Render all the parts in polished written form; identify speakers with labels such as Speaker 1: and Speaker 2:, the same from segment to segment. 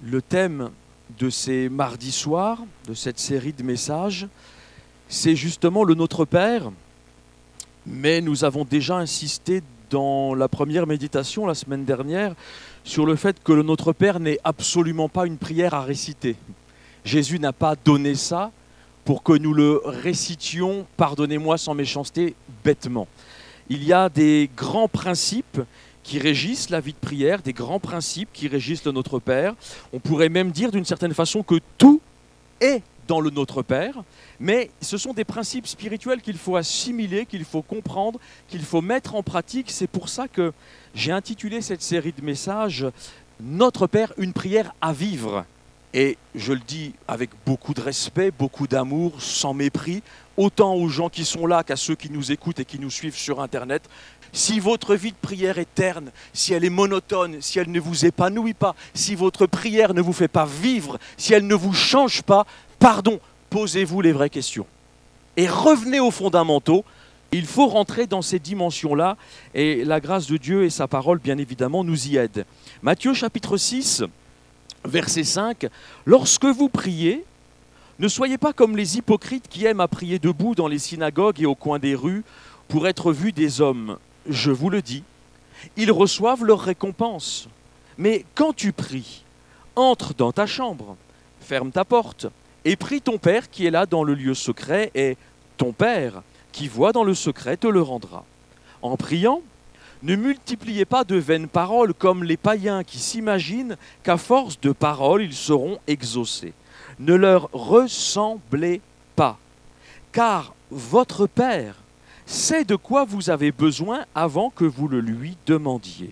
Speaker 1: Le thème de ces mardis soirs, de cette série de messages, c'est justement le Notre Père, mais nous avons déjà insisté dans la première méditation la semaine dernière sur le fait que le Notre Père n'est absolument pas une prière à réciter. Jésus n'a pas donné ça pour que nous le récitions, pardonnez-moi sans méchanceté, bêtement. Il y a des grands principes qui régissent la vie de prière, des grands principes qui régissent le Notre Père. On pourrait même dire d'une certaine façon que tout est dans le Notre Père, mais ce sont des principes spirituels qu'il faut assimiler, qu'il faut comprendre, qu'il faut mettre en pratique. C'est pour ça que j'ai intitulé cette série de messages « Notre Père, une prière à vivre ». Et je le dis avec beaucoup de respect, beaucoup d'amour, sans mépris, autant aux gens qui sont là qu'à ceux qui nous écoutent et qui nous suivent sur Internet. Si votre vie de prière est terne, si elle est monotone, si elle ne vous épanouit pas, si votre prière ne vous fait pas vivre, si elle ne vous change pas, pardon, posez-vous les vraies questions. Et revenez aux fondamentaux. Il faut rentrer dans ces dimensions-là et la grâce de Dieu et sa parole, bien évidemment, nous y aident. Matthieu chapitre 6, verset 5, « Lorsque vous priez, ne soyez pas comme les hypocrites qui aiment à prier debout dans les synagogues et au coin des rues pour être vus des hommes. Je vous le dis, ils reçoivent leur récompense. Mais quand tu pries, entre dans ta chambre, ferme ta porte et prie ton Père qui est là dans le lieu secret, et ton Père qui voit dans le secret te le rendra. En priant, ne multipliez pas de vaines paroles comme les païens qui s'imaginent qu'à force de paroles ils seront exaucés. Ne leur ressemblez pas, car votre Père sait de quoi vous avez besoin avant que vous le lui demandiez.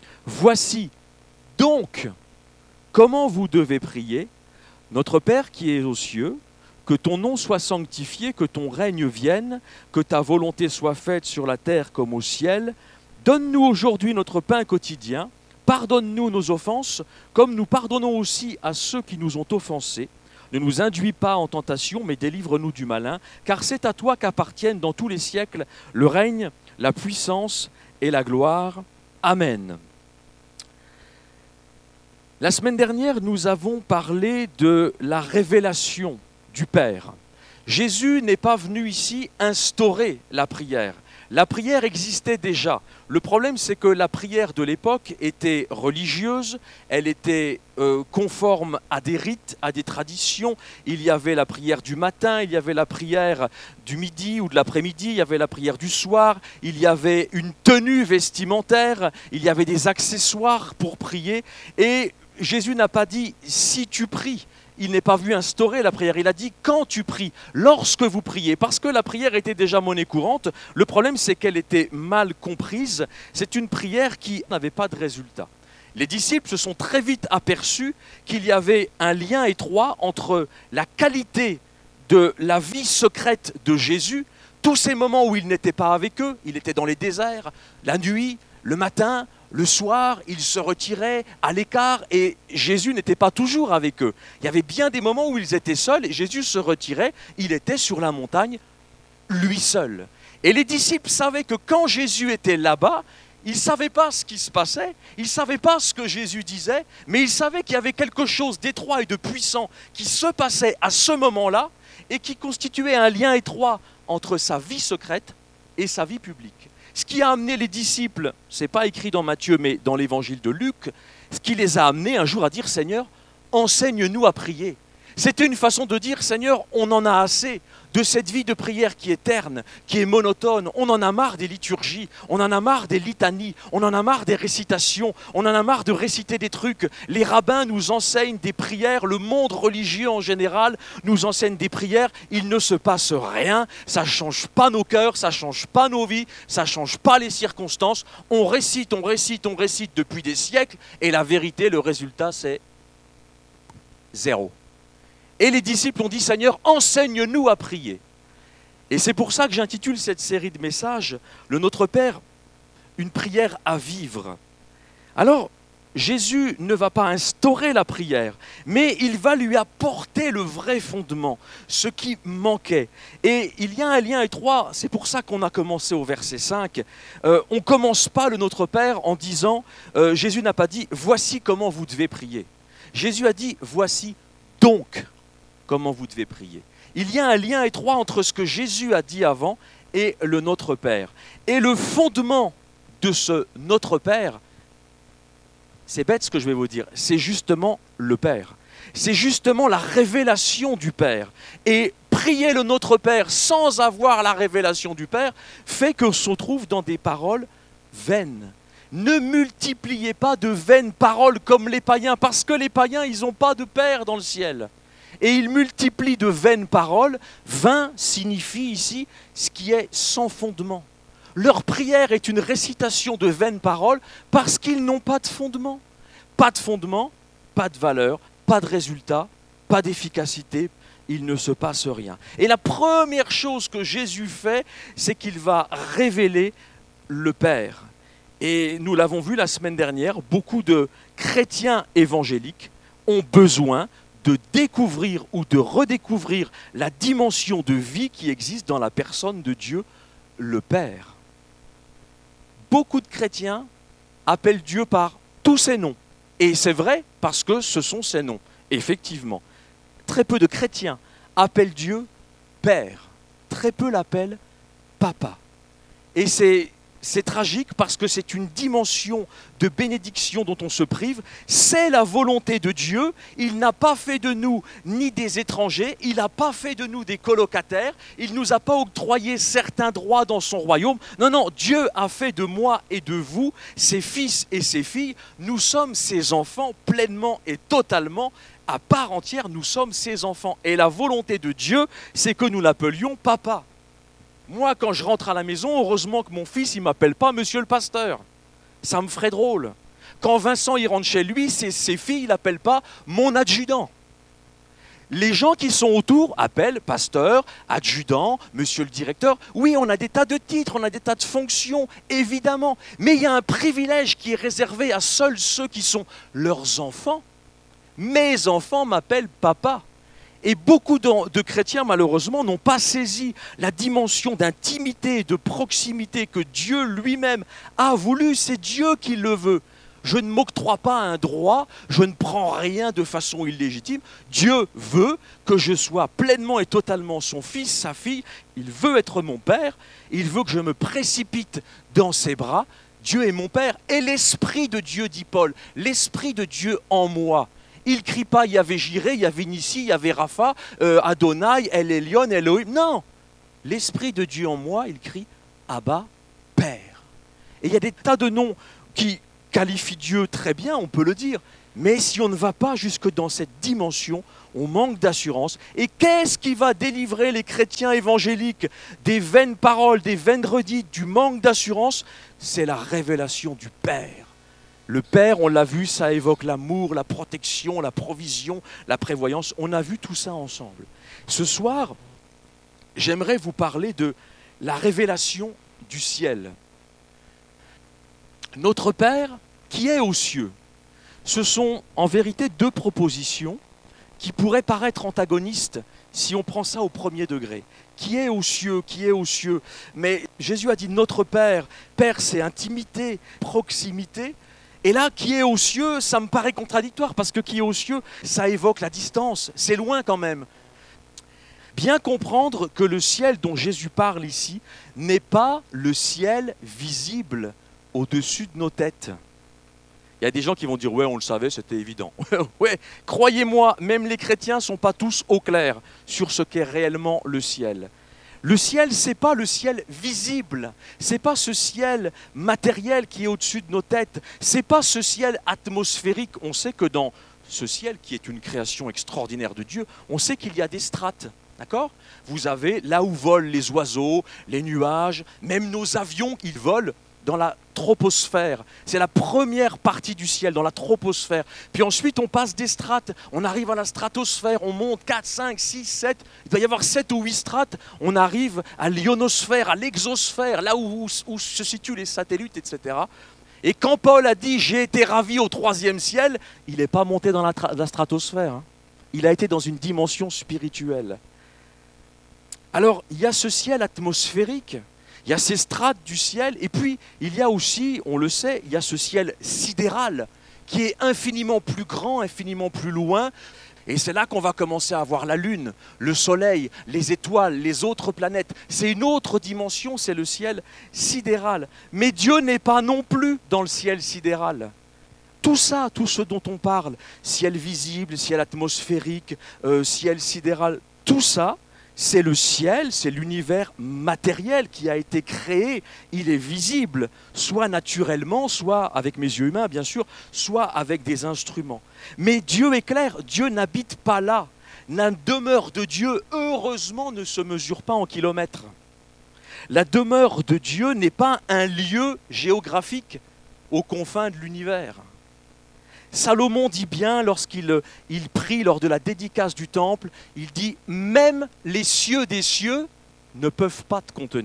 Speaker 1: Voici donc comment vous devez prier. Notre Père qui est aux cieux, que ton nom soit sanctifié, que ton règne vienne, que ta volonté soit faite sur la terre comme au ciel. Donne-nous aujourd'hui notre pain quotidien. Pardonne-nous nos offenses, comme nous pardonnons aussi à ceux qui nous ont offensés. Ne nous induis pas en tentation, mais délivre-nous du malin, car c'est à toi qu'appartiennent dans tous les siècles le règne, la puissance et la gloire. Amen. La semaine dernière, nous avons parlé de la révélation du Père. Jésus n'est pas venu ici instaurer la prière. La prière existait déjà. Le problème, c'est que la prière de l'époque était religieuse, elle était conforme à des rites, à des traditions. Il y avait la prière du matin, il y avait la prière du midi ou de l'après-midi, il y avait la prière du soir, il y avait une tenue vestimentaire, il y avait des accessoires pour prier. Et Jésus n'a pas dit « si tu pries ». Il n'est pas venu instaurer la prière, il a dit quand tu pries, lorsque vous priez, parce que la prière était déjà monnaie courante. Le problème, c'est qu'elle était mal comprise. C'est une prière qui n'avait pas de résultat. Les disciples se sont très vite aperçus qu'il y avait un lien étroit entre la qualité de la vie secrète de Jésus, tous ces moments où il n'était pas avec eux, il était dans les déserts, la nuit, le matin, le soir, ils se retiraient à l'écart et Jésus n'était pas toujours avec eux. Il y avait bien des moments où ils étaient seuls et Jésus se retirait, il était sur la montagne, lui seul. Et les disciples savaient que quand Jésus était là-bas, ils ne savaient pas ce qui se passait, ils ne savaient pas ce que Jésus disait, mais ils savaient qu'il y avait quelque chose d'étroit et de puissant qui se passait à ce moment-là et qui constituait un lien étroit entre sa vie secrète et sa vie publique. Ce qui a amené les disciples, ce n'est pas écrit dans Matthieu, mais dans l'évangile de Luc, ce qui les a amenés un jour à dire « Seigneur, enseigne-nous à prier ». C'était une façon de dire « Seigneur, on en a assez de cette vie de prière qui est terne, qui est monotone. On en a marre des liturgies, on en a marre des litanies, on en a marre des récitations, on en a marre de réciter des trucs. Les rabbins nous enseignent des prières, le monde religieux en général nous enseigne des prières. Il ne se passe rien, ça ne change pas nos cœurs, ça ne change pas nos vies, ça ne change pas les circonstances. On récite depuis des siècles et la vérité, le résultat, c'est zéro. Et les disciples ont dit « Seigneur, enseigne-nous à prier ». Et c'est pour ça que j'intitule cette série de messages « Le Notre Père, une prière à vivre ». Alors, Jésus ne va pas instaurer la prière, mais il va lui apporter le vrai fondement, ce qui manquait. Et il y a un lien étroit, c'est pour ça qu'on a commencé au verset 5. On ne commence pas le Notre Père en disant, Jésus n'a pas dit « Voici comment vous devez prier ». Jésus a dit, voici donc comment vous devez prier. Il y a un lien étroit entre ce que Jésus a dit avant et le Notre Père. Et le fondement de ce Notre Père, c'est bête ce que je vais vous dire, c'est justement le Père. C'est justement la révélation du Père. Et prier le Notre Père sans avoir la révélation du Père fait qu'on se trouve dans des paroles vaines. Ne multipliez pas de vaines paroles comme les païens, parce que les païens, ils n'ont pas de Père dans le ciel. Et ils multiplient de vaines paroles. Vain signifie ici ce qui est sans fondement. Leur prière est une récitation de vaines paroles parce qu'ils n'ont pas de fondement. Pas de fondement, pas de valeur, pas de résultat, pas d'efficacité, il ne se passe rien. Et la première chose que Jésus fait, c'est qu'il va révéler le Père. Et nous l'avons vu la semaine dernière, beaucoup de chrétiens évangéliques ont besoin de découvrir ou de redécouvrir la dimension de vie qui existe dans la personne de Dieu, le Père. Beaucoup de chrétiens appellent Dieu par tous ses noms. Et c'est vrai parce que ce sont ses noms, effectivement. Très peu de chrétiens appellent Dieu Père. Très peu l'appellent Papa. Et c'est tragique parce que c'est une dimension de bénédiction dont on se prive. C'est la volonté de Dieu. Il n'a pas fait de nous ni des étrangers, il n'a pas fait de nous des colocataires, il ne nous a pas octroyé certains droits dans son royaume. Non, non, Dieu a fait de moi et de vous, ses fils et ses filles, nous sommes ses enfants pleinement et totalement. À part entière, nous sommes ses enfants. Et la volonté de Dieu, c'est que nous l'appelions Papa. Moi, quand je rentre à la maison, heureusement que mon fils, il ne m'appelle pas Monsieur le pasteur. Ça me ferait drôle. Quand Vincent, il rentre chez lui, ses filles, il l'appellent pas mon adjudant. Les gens qui sont autour appellent pasteur, adjudant, monsieur le directeur. Oui, on a des tas de titres, on a des tas de fonctions, évidemment. Mais il y a un privilège qui est réservé à seuls ceux qui sont leurs enfants. Mes enfants m'appellent papa. Et beaucoup de chrétiens, malheureusement, n'ont pas saisi la dimension d'intimité et de proximité que Dieu lui-même a voulu. C'est Dieu qui le veut. Je ne m'octroie pas un droit, je ne prends rien de façon illégitime. Dieu veut que je sois pleinement et totalement son fils, sa fille. Il veut être mon père, il veut que je me précipite dans ses bras. Dieu est mon père et l'Esprit de Dieu, dit Paul, l'Esprit de Dieu en moi. Il ne crie pas, il y avait Jiré, il y avait Nissi, il y avait Rapha, Adonai, El Elyon, Elohim. Non, l'Esprit de Dieu en moi, il crie Abba, Père. Et il y a des tas de noms qui qualifient Dieu très bien, on peut le dire. Mais si on ne va pas jusque dans cette dimension, on manque d'assurance. Et qu'est-ce qui va délivrer les chrétiens évangéliques des vaines paroles, des vaines redites, du manque d'assurance? C'est la révélation du Père. Le Père, on l'a vu, ça évoque l'amour, la protection, la provision, la prévoyance. On a vu tout ça ensemble. Ce soir, j'aimerais vous parler de la révélation du ciel. Notre Père, qui est aux cieux, ce sont en vérité deux propositions qui pourraient paraître antagonistes si on prend ça au premier degré. Qui est aux cieux, qui est aux cieux. Mais Jésus a dit notre Père. Père, c'est intimité, proximité. Et là, qui est aux cieux, ça me paraît contradictoire, parce que qui est aux cieux, ça évoque la distance, c'est loin quand même. Bien comprendre que le ciel dont Jésus parle ici n'est pas le ciel visible au-dessus de nos têtes. Il y a des gens qui vont dire « ouais, on le savait, c'était évident ». Ouais, croyez-moi, même les chrétiens ne sont pas tous au clair sur ce qu'est réellement le ciel. Le ciel, ce n'est pas le ciel visible, ce n'est pas ce ciel matériel qui est au-dessus de nos têtes, ce n'est pas ce ciel atmosphérique. On sait que dans ce ciel, qui est une création extraordinaire de Dieu, on sait qu'il y a des strates, d'accord ? Vous avez là où volent les oiseaux, les nuages, même nos avions, ils volent dans la troposphère. C'est la première partie du ciel, dans la troposphère. Puis ensuite, on passe des strates. On arrive à la stratosphère, on monte 4, 5, 6, 7. Il doit y avoir 7 ou 8 strates. On arrive à l'ionosphère, à l'exosphère, là où se situent les satellites, etc. Et quand Paul a dit « j'ai été ravi au 3e ciel », il n'est pas monté dans la stratosphère. Hein. Il a été dans une dimension spirituelle. Alors, il y a ce ciel atmosphérique. Il y a ces strates du ciel, et puis il y a aussi, on le sait, il y a ce ciel sidéral qui est infiniment plus grand, infiniment plus loin. Et c'est là qu'on va commencer à voir la Lune, le Soleil, les étoiles, les autres planètes. C'est une autre dimension, c'est le ciel sidéral. Mais Dieu n'est pas non plus dans le ciel sidéral. Tout ça, tout ce dont on parle, ciel visible, ciel atmosphérique, ciel sidéral, tout ça, c'est le ciel, c'est l'univers matériel qui a été créé. Il est visible, soit naturellement, soit avec mes yeux humains, bien sûr, soit avec des instruments. Mais Dieu est clair, Dieu n'habite pas là. La demeure de Dieu, heureusement, ne se mesure pas en kilomètres. La demeure de Dieu n'est pas un lieu géographique aux confins de l'univers. Salomon dit bien, lorsqu'il prie lors de la dédicace du temple, il dit « Même les cieux des cieux ne peuvent pas te contenir ».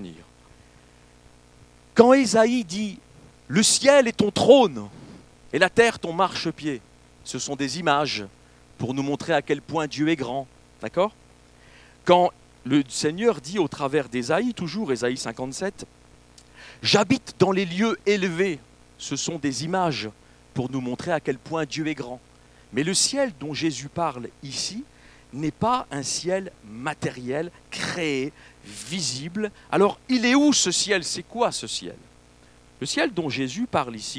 Speaker 1: Quand Ésaïe dit « Le ciel est ton trône et la terre ton marchepied », ce sont des images pour nous montrer à quel point Dieu est grand. D'accord ? Quand le Seigneur dit au travers d'Ésaïe, toujours Ésaïe 57, « J'habite dans les lieux élevés », ce sont des images pour nous montrer à quel point Dieu est grand. Mais le ciel dont Jésus parle ici n'est pas un ciel matériel, créé, visible. Alors, il est où ce ciel ? C'est quoi ce ciel ? Le ciel dont Jésus parle ici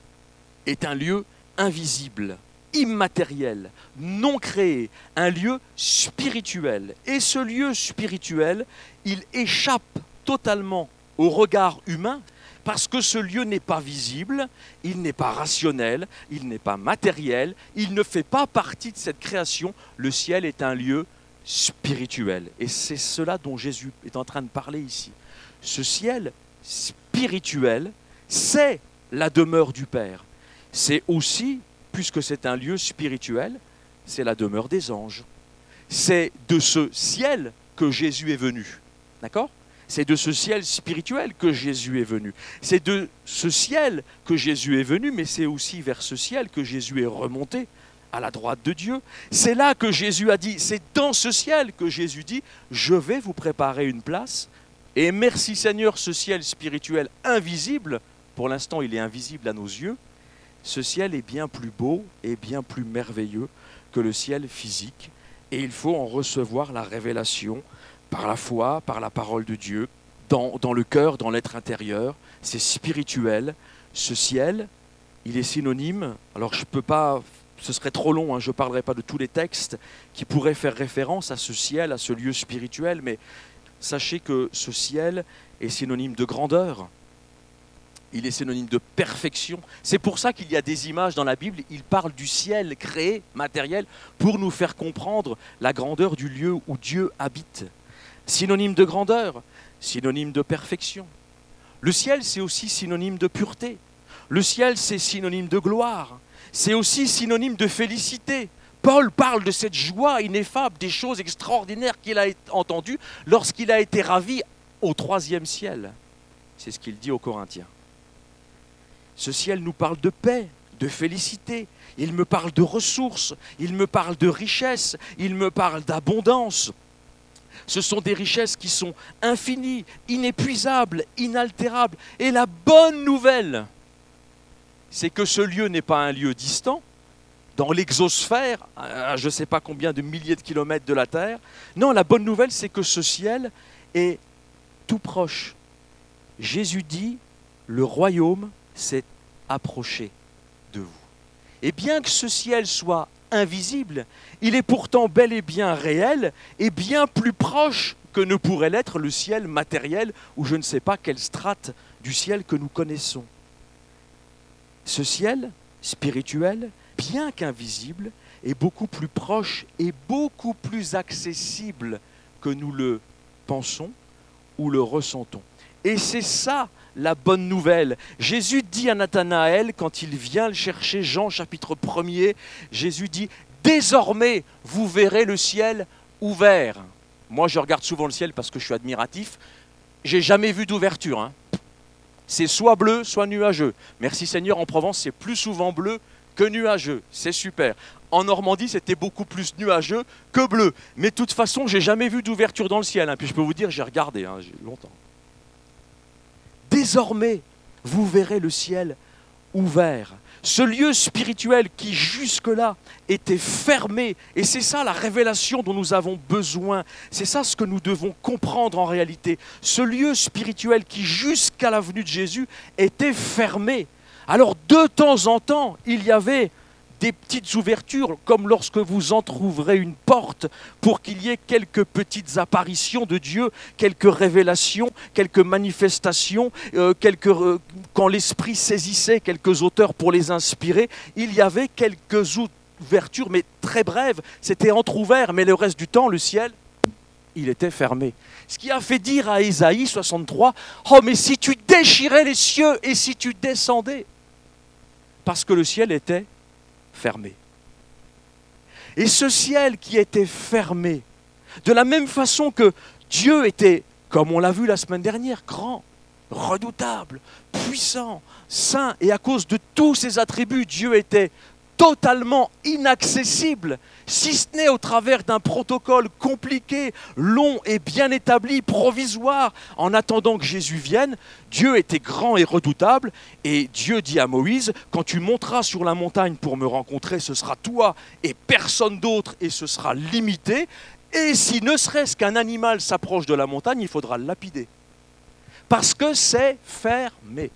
Speaker 1: est un lieu invisible, immatériel, non créé, un lieu spirituel. Et ce lieu spirituel, il échappe totalement au regard humain, parce que ce lieu n'est pas visible, il n'est pas rationnel, il n'est pas matériel, il ne fait pas partie de cette création. Le ciel est un lieu spirituel. Et c'est cela dont Jésus est en train de parler ici. Ce ciel spirituel, c'est la demeure du Père. C'est aussi, puisque c'est un lieu spirituel, c'est la demeure des anges. C'est de ce ciel que Jésus est venu. D'accord ? C'est de ce ciel spirituel que Jésus est venu. C'est de ce ciel que Jésus est venu, mais c'est aussi vers ce ciel que Jésus est remonté, à la droite de Dieu. C'est là que Jésus a dit, c'est dans ce ciel que Jésus dit, je vais vous préparer une place. Et merci Seigneur, ce ciel spirituel invisible, pour l'instant il est invisible à nos yeux, ce ciel est bien plus beau et bien plus merveilleux que le ciel physique. Et il faut en recevoir la révélation par la foi, par la parole de Dieu, dans le cœur, dans l'être intérieur. C'est spirituel. Ce ciel, il est synonyme, alors je ne peux pas, ce serait trop long, je ne parlerai pas de tous les textes qui pourraient faire référence à ce ciel, à ce lieu spirituel, mais sachez que ce ciel est synonyme de grandeur, il est synonyme de perfection. C'est pour ça qu'il y a des images dans la Bible, il parle du ciel créé, matériel, pour nous faire comprendre la grandeur du lieu où Dieu habite. Synonyme de grandeur, synonyme de perfection. Le ciel, c'est aussi synonyme de pureté. Le ciel, c'est synonyme de gloire. C'est aussi synonyme de félicité. Paul parle de cette joie ineffable, des choses extraordinaires qu'il a entendues lorsqu'il a été ravi au 3e ciel. C'est ce qu'il dit aux Corinthiens. Ce ciel nous parle de paix, de félicité. Il me parle de ressources, il me parle de richesse, il me parle d'abondance. Ce sont des richesses qui sont infinies, inépuisables, inaltérables. Et la bonne nouvelle, c'est que ce lieu n'est pas un lieu distant, dans l'exosphère, à je ne sais pas combien de milliers de kilomètres de la Terre. Non, la bonne nouvelle, c'est que ce ciel est tout proche. Jésus dit, le royaume s'est approché de vous. Et bien que ce ciel soit invisible, il est pourtant bel et bien réel et bien plus proche que ne pourrait l'être le ciel matériel ou je ne sais pas quelle strate du ciel que nous connaissons. Ce ciel spirituel, bien qu'invisible, est beaucoup plus proche et beaucoup plus accessible que nous le pensons ou le ressentons. Et c'est ça la bonne nouvelle. Jésus dit à Nathanaël, quand il vient le chercher, Jean chapitre 1er, Jésus dit « Désormais, vous verrez le ciel ouvert ». Moi, je regarde souvent le ciel parce que je suis admiratif. J'ai jamais vu d'ouverture. C'est soit bleu, soit nuageux. Merci Seigneur, en Provence, c'est plus souvent bleu que nuageux. C'est super. En Normandie, c'était beaucoup plus nuageux que bleu. Mais de toute façon, j'ai jamais vu d'ouverture dans le ciel. Puis je peux vous dire, j'ai regardé, j'ai longtemps. Désormais, vous verrez le ciel ouvert. Ce lieu spirituel qui jusque-là était fermé, et c'est ça la révélation dont nous avons besoin, c'est ça ce que nous devons comprendre en réalité. Ce lieu spirituel qui jusqu'à la venue de Jésus était fermé. Alors de temps en temps, il y avait des petites ouvertures, comme lorsque vous entr'ouvrez une porte pour qu'il y ait quelques petites apparitions de Dieu, quelques révélations, quelques manifestations, quand l'Esprit saisissait quelques auteurs pour les inspirer, il y avait quelques ouvertures, mais très brèves, c'était entrouvert, mais le reste du temps, le ciel, il était fermé. Ce qui a fait dire à Ésaïe 63, « Oh, mais si tu déchirais les cieux et si tu descendais !» Parce que le ciel était fermé. Et ce ciel qui était fermé, de la même façon que Dieu était, comme on l'a vu la semaine dernière, grand, redoutable, puissant, saint, et à cause de tous ses attributs, Dieu était totalement inaccessible, si ce n'est au travers d'un protocole compliqué, long et bien établi, provisoire, en attendant que Jésus vienne. Dieu était grand et redoutable, et Dieu dit à Moïse, quand tu monteras sur la montagne pour me rencontrer, ce sera toi et personne d'autre, et ce sera limité, et si ne serait-ce qu'un animal s'approche de la montagne, il faudra le lapider, parce que c'est fermé.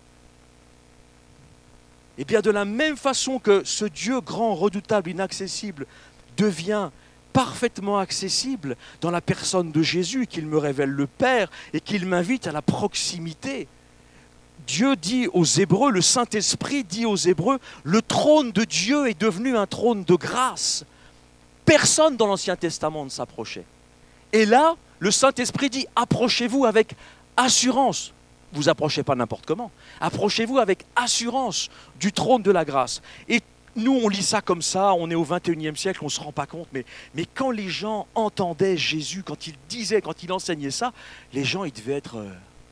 Speaker 1: Et bien de la même façon que ce Dieu grand, redoutable, inaccessible devient parfaitement accessible dans la personne de Jésus, qu'il me révèle le Père et qu'il m'invite à la proximité. Dieu dit aux Hébreux, le Saint-Esprit dit aux Hébreux, le trône de Dieu est devenu un trône de grâce. Personne dans l'Ancien Testament ne s'approchait. Et là, le Saint-Esprit dit, approchez-vous avec assurance. Vous approchez pas n'importe comment. Approchez-vous avec assurance du trône de la grâce. Et nous, on lit ça comme ça, on est au 21e siècle, on ne se rend pas compte, mais quand les gens entendaient Jésus, quand il disait, quand il enseignait ça, les gens, ils devaient être...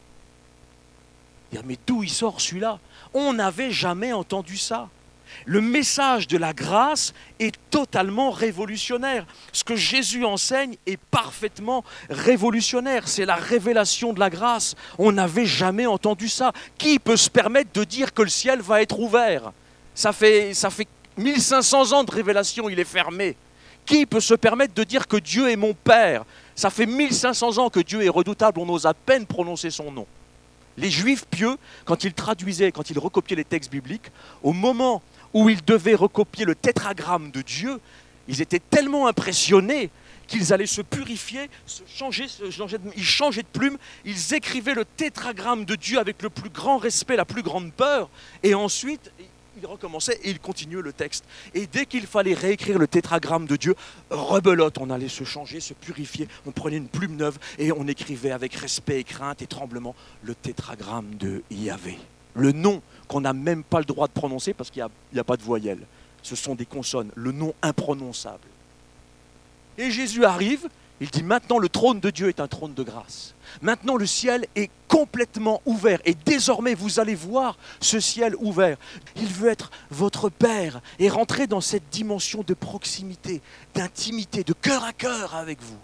Speaker 1: dire, mais d'où il sort celui-là? On n'avait jamais entendu ça. Le message de la grâce est totalement révolutionnaire. Ce que Jésus enseigne est parfaitement révolutionnaire. C'est la révélation de la grâce. On n'avait jamais entendu ça. Qui peut se permettre de dire que le ciel va être ouvert? Ça fait 1500 ans de révélation, il est fermé. Qui peut se permettre de dire que Dieu est mon Père? Ça fait 1500 ans que Dieu est redoutable, on ose à peine prononcer son nom. Les Juifs pieux, quand ils traduisaient, quand ils recopiaient les textes bibliques, au moment où ils devaient recopier le tétragramme de Dieu, ils étaient tellement impressionnés qu'ils allaient se purifier, ils changeaient de plume, ils écrivaient le tétragramme de Dieu avec le plus grand respect, la plus grande peur, et ensuite ils recommençaient et ils continuaient le texte. Et dès qu'il fallait réécrire le tétragramme de Dieu, rebelote, on allait se changer, se purifier, on prenait une plume neuve et on écrivait avec respect et crainte et tremblement le tétragramme de Yahvé. Le nom qu'on n'a même pas le droit de prononcer parce qu'il n'y a pas de voyelle. Ce sont des consonnes, le nom imprononçable. Et Jésus arrive, il dit maintenant le trône de Dieu est un trône de grâce. Maintenant le ciel est complètement ouvert et désormais vous allez voir ce ciel ouvert. Il veut être votre Père et rentrer dans cette dimension de proximité, d'intimité, de cœur à cœur avec vous.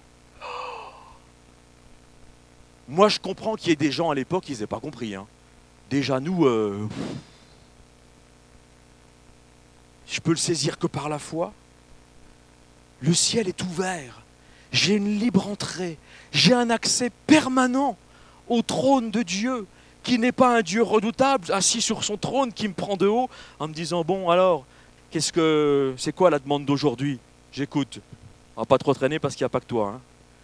Speaker 1: Moi je comprends qu'il y ait des gens à l'époque qui n'aient pas compris. Déjà nous, je peux le saisir que par la foi. Le ciel est ouvert. J'ai une libre entrée, j'ai un accès permanent au trône de Dieu, qui n'est pas un Dieu redoutable, assis sur son trône, qui me prend de haut, en me disant, bon alors, c'est quoi la demande d'aujourd'hui? J'écoute. On va pas trop traîner parce qu'il n'y a pas que toi.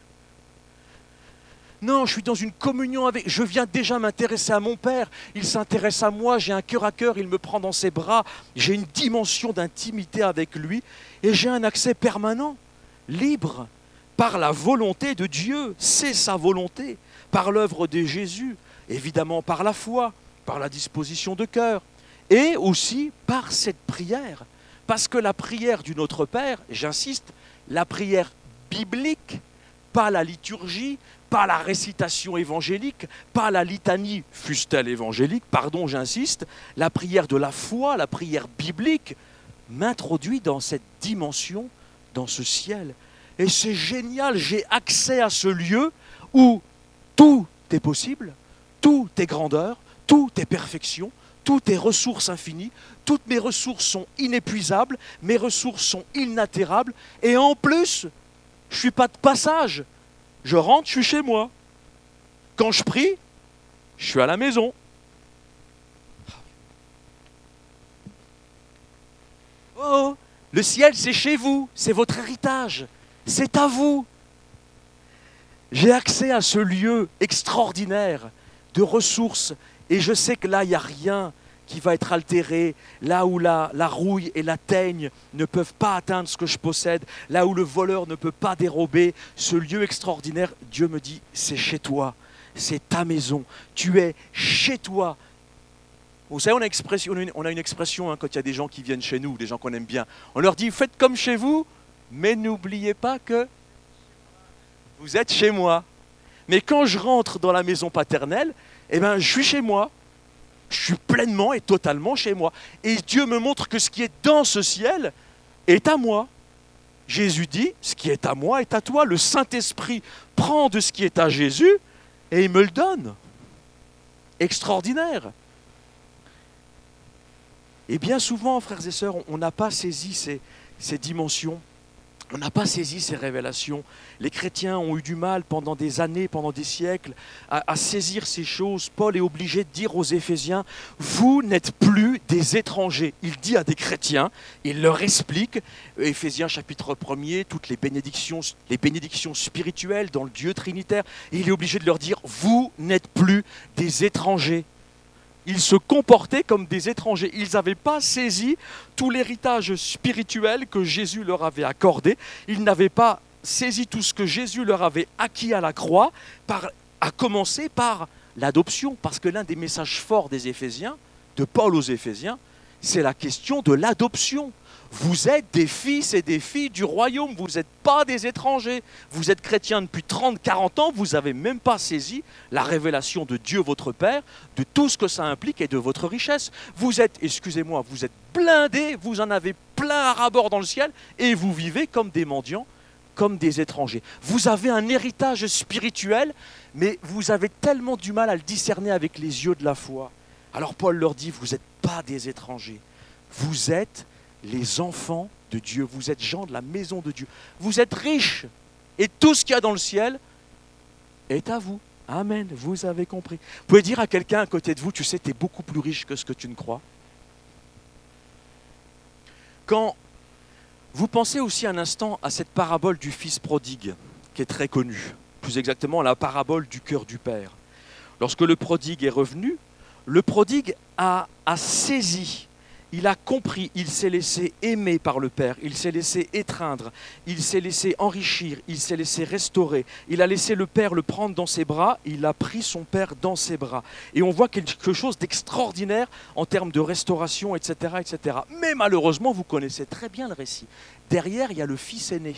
Speaker 1: Non, je suis dans une communion avec... Je viens déjà m'intéresser à mon Père, il s'intéresse à moi, j'ai un cœur à cœur, il me prend dans ses bras, j'ai une dimension d'intimité avec lui, et j'ai un accès permanent, libre, par la volonté de Dieu, c'est sa volonté, par l'œuvre de Jésus, évidemment par la foi, par la disposition de cœur, et aussi par cette prière. Parce que la prière du Notre Père, j'insiste, la prière biblique, pas la liturgie, pas la récitation évangélique, pas la litanie, fût-elle évangélique, pardon, j'insiste, la prière de la foi, la prière biblique, m'introduit dans cette dimension, dans ce ciel. Et c'est génial, j'ai accès à ce lieu où tout est possible, tout est grandeur, tout est perfection, tout est ressources infinies, toutes mes ressources sont inépuisables, mes ressources sont inaltérables, et en plus, je ne suis pas de passage. Je rentre, je suis chez moi. Quand je prie, je suis à la maison. Oh, le ciel, c'est chez vous, c'est votre héritage, c'est à vous. J'ai accès à ce lieu extraordinaire de ressources et je sais que là, il n'y a rien qui va être altéré, là où la rouille et la teigne ne peuvent pas atteindre ce que je possède, là où le voleur ne peut pas dérober, ce lieu extraordinaire, Dieu me dit, c'est chez toi, c'est ta maison, tu es chez toi. Vous savez, on a une expression quand il y a des gens qui viennent chez nous, des gens qu'on aime bien, on leur dit, faites comme chez vous, mais n'oubliez pas que vous êtes chez moi. Mais quand je rentre dans la maison paternelle, eh ben, je suis chez moi. Je suis pleinement et totalement chez moi. Et Dieu me montre que ce qui est dans ce ciel est à moi. Jésus dit, ce qui est à moi est à toi. Le Saint-Esprit prend de ce qui est à Jésus et il me le donne. Extraordinaire. Et bien souvent, frères et sœurs, on n'a pas saisi ces dimensions. On n'a pas saisi ces révélations. Les chrétiens ont eu du mal pendant des années, pendant des siècles, à saisir ces choses. Paul est obligé de dire aux Éphésiens, vous n'êtes plus des étrangers. Il dit à des chrétiens, il leur explique, Éphésiens chapitre 1er, toutes les bénédictions spirituelles dans le Dieu trinitaire. Et il est obligé de leur dire, vous n'êtes plus des étrangers. Ils se comportaient comme des étrangers. Ils n'avaient pas saisi tout l'héritage spirituel que Jésus leur avait accordé. Ils n'avaient pas saisi tout ce que Jésus leur avait acquis à la croix, à commencer par l'adoption. Parce que l'un des messages forts des Éphésiens, de Paul aux Éphésiens, c'est la question de l'adoption. Vous êtes des fils et des filles du royaume, vous n'êtes pas des étrangers. Vous êtes chrétiens depuis 30, 40 ans, vous n'avez même pas saisi la révélation de Dieu votre Père, de tout ce que ça implique et de votre richesse. Vous êtes, excusez-moi, vous êtes blindés, vous en avez plein à ras-bord dans le ciel et vous vivez comme des mendiants, comme des étrangers. Vous avez un héritage spirituel, mais vous avez tellement du mal à le discerner avec les yeux de la foi. Alors Paul leur dit, vous n'êtes pas des étrangers, vous êtes les enfants de Dieu, vous êtes gens de la maison de Dieu, vous êtes riches et tout ce qu'il y a dans le ciel est à vous. Amen, vous avez compris. Vous pouvez dire à quelqu'un à côté de vous, tu sais, tu es beaucoup plus riche que ce que tu ne crois. Quand vous pensez aussi un instant à cette parabole du fils prodigue, qui est très connue, plus exactement la parabole du cœur du Père. Lorsque le prodigue est revenu, le prodigue a saisi, il a compris, il s'est laissé aimer par le Père, il s'est laissé étreindre, il s'est laissé enrichir, il s'est laissé restaurer, il a laissé le Père le prendre dans ses bras, il a pris son Père dans ses bras. Et on voit quelque chose d'extraordinaire en termes de restauration, etc., etc. Mais malheureusement, vous connaissez très bien le récit. Derrière, il y a le fils aîné.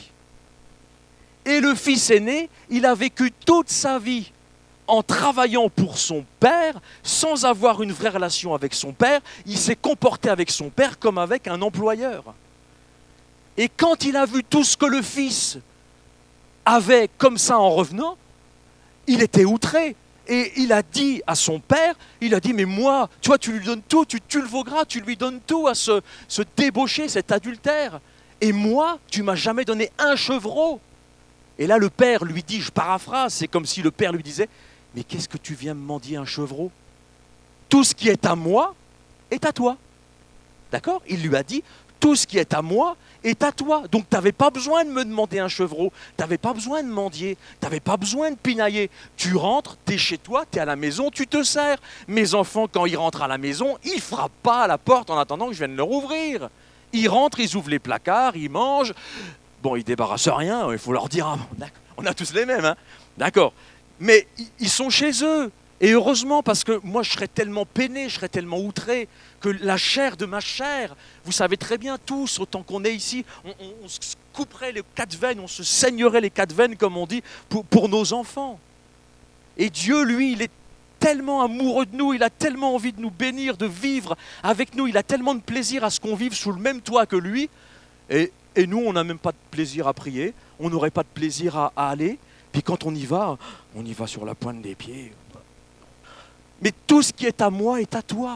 Speaker 1: Et le fils aîné, il a vécu toute sa vie en travaillant pour son père, sans avoir une vraie relation avec son père, il s'est comporté avec son père comme avec un employeur. Et quand il a vu tout ce que le fils avait comme ça en revenant, il était outré. Et il a dit à son père, il a dit, mais moi, tu vois, tu lui donnes tout, tu le vaugras, tu lui donnes tout à ce débauché, cet adultère. Et moi, tu m'as jamais donné un chevreau. Et là, le père lui dit, je paraphrase, c'est comme si le père lui disait, mais qu'est-ce que tu viens me mendier un chevreau? Tout ce qui est à moi est à toi. D'accord? Il lui a dit, tout ce qui est à moi est à toi. Donc tu n'avais pas besoin de me demander un chevreau, tu n'avais pas besoin de mendier, tu n'avais pas besoin de pinailler. Tu rentres, tu es chez toi, tu es à la maison, tu te sers. Mes enfants, quand ils rentrent à la maison, ils ne frappent pas à la porte en attendant que je vienne leur ouvrir. Ils rentrent, ils ouvrent les placards, ils mangent. Bon, ils ne débarrassent rien, il faut leur dire, ah, on a tous les mêmes, hein? D'accord. Mais ils sont chez eux. Et heureusement, parce que moi, je serais tellement peiné, je serais tellement outré, que la chair de ma chair, vous savez très bien tous, autant qu'on est ici, on se couperait les quatre veines, on se saignerait les quatre veines, comme on dit, pour nos enfants. Et Dieu, lui, il est tellement amoureux de nous, il a tellement envie de nous bénir, de vivre avec nous, il a tellement de plaisir à ce qu'on vive sous le même toit que lui. Et nous, on n'a même pas de plaisir à prier, on n'aurait pas de plaisir à aller. Puis quand on y va sur la pointe des pieds. Mais tout ce qui est à moi est à toi.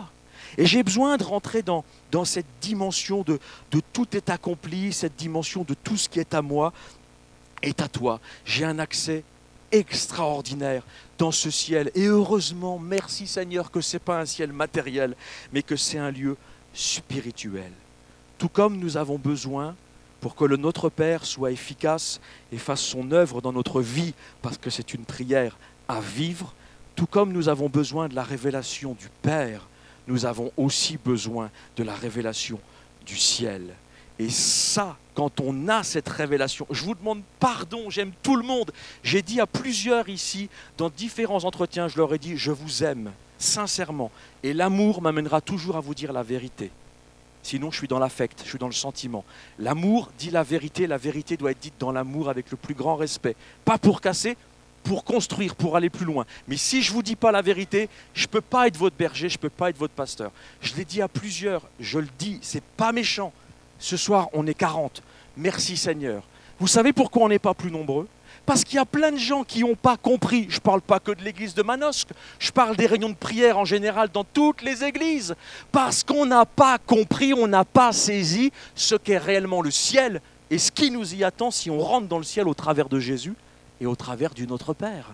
Speaker 1: Et j'ai besoin de rentrer dans cette dimension de tout est accompli, cette dimension de tout ce qui est à moi est à toi. J'ai un accès extraordinaire dans ce ciel. Et heureusement, merci Seigneur, que ce n'est pas un ciel matériel, mais que c'est un lieu spirituel. Tout comme nous avons besoin, pour que le Notre Père soit efficace et fasse son œuvre dans notre vie, parce que c'est une prière à vivre, tout comme nous avons besoin de la révélation du Père, nous avons aussi besoin de la révélation du ciel. Et ça, quand on a cette révélation, je vous demande pardon, j'aime tout le monde. J'ai dit à plusieurs ici, dans différents entretiens, je leur ai dit, je vous aime, sincèrement. Et l'amour m'amènera toujours à vous dire la vérité. Sinon, je suis dans l'affect, je suis dans le sentiment. L'amour dit la vérité doit être dite dans l'amour avec le plus grand respect. Pas pour casser, pour construire, pour aller plus loin. Mais si je ne vous dis pas la vérité, je ne peux pas être votre berger, je ne peux pas être votre pasteur. Je l'ai dit à plusieurs, je le dis, ce n'est pas méchant. Ce soir, on est 40. Merci Seigneur. Vous savez pourquoi on n'est pas plus nombreux ? Parce qu'il y a plein de gens qui n'ont pas compris. Je ne parle pas que de l'église de Manosque, je parle des réunions de prière en général dans toutes les églises. Parce qu'on n'a pas compris, on n'a pas saisi ce qu'est réellement le ciel et ce qui nous y attend si on rentre dans le ciel au travers de Jésus et au travers du Notre Père.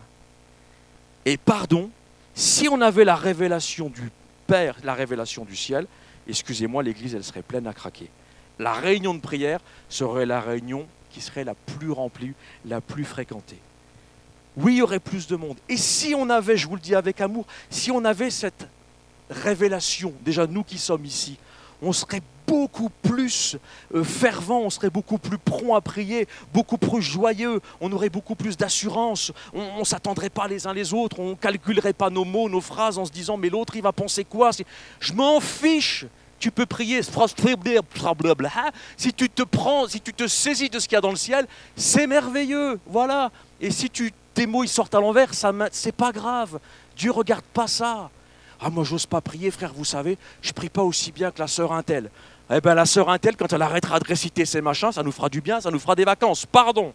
Speaker 1: Et pardon, si on avait la révélation du Père, la révélation du ciel, excusez-moi, l'église, elle serait pleine à craquer. La réunion de prière serait la réunion qui serait la plus remplie, la plus fréquentée. Oui, il y aurait plus de monde. Et si on avait, je vous le dis avec amour, si on avait cette révélation, déjà nous qui sommes ici, on serait beaucoup plus fervent, on serait beaucoup plus prompt à prier, beaucoup plus joyeux, on aurait beaucoup plus d'assurance, on ne s'attendrait pas les uns les autres, on ne calculerait pas nos mots, nos phrases en se disant « mais l'autre, il va penser quoi ?» Je m'en fiche. Tu peux prier, si tu te saisis de ce qu'il y a dans le ciel, c'est merveilleux, voilà. Et si tes mots ils sortent à l'envers, c'est pas grave. Dieu regarde pas ça. Ah, moi j'ose pas prier, frère, vous savez, je prie pas aussi bien que la sœur Untel. Eh bien la sœur Untel, quand elle arrêtera de réciter ses machins, ça nous fera du bien, ça nous fera des vacances, pardon.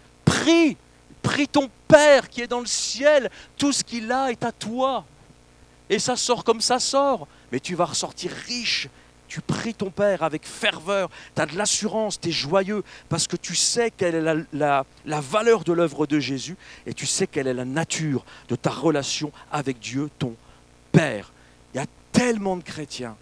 Speaker 1: Prie ton Père qui est dans le ciel, tout ce qu'il a est à toi. Et ça sort comme ça sort. Mais tu vas ressortir riche. Tu pries ton Père avec ferveur. Tu as de l'assurance, tu es joyeux parce que tu sais quelle est la valeur de l'œuvre de Jésus et tu sais quelle est la nature de ta relation avec Dieu, ton Père. Il y a tellement de chrétiens,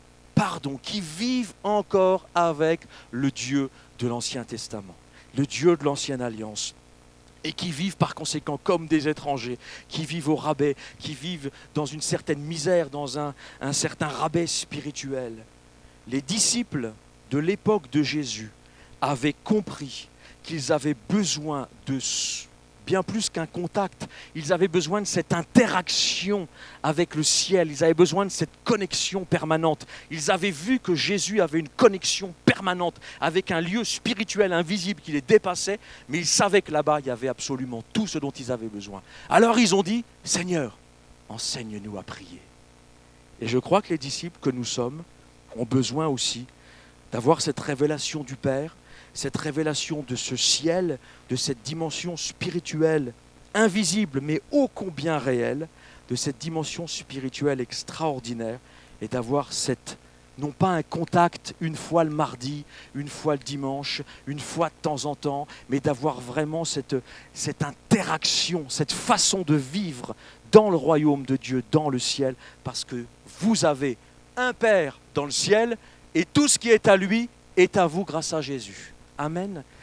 Speaker 1: qui vivent encore avec le Dieu de l'Ancien Testament, le Dieu de l'Ancienne Alliance. Et qui vivent par conséquent comme des étrangers, qui vivent au rabais, qui vivent dans une certaine misère, dans un certain rabais spirituel. Les disciples de l'époque de Jésus avaient compris qu'ils avaient besoin de bien plus qu'un contact, ils avaient besoin de cette interaction avec le ciel, ils avaient besoin de cette connexion permanente. Ils avaient vu que Jésus avait une connexion permanente avec un lieu spirituel invisible qui les dépassait, mais ils savaient que là-bas, il y avait absolument tout ce dont ils avaient besoin. Alors ils ont dit, Seigneur, enseigne-nous à prier. Et je crois que les disciples que nous sommes ont besoin aussi d'avoir cette révélation du Père, cette révélation de ce ciel, de cette dimension spirituelle invisible mais ô combien réelle, de cette dimension spirituelle extraordinaire et d'avoir non pas un contact une fois le mardi, une fois le dimanche, une fois de temps en temps, mais d'avoir vraiment cette interaction, cette façon de vivre dans le royaume de Dieu, dans le ciel, parce que vous avez un Père dans le ciel et tout ce qui est à lui est à vous grâce à Jésus. Amen.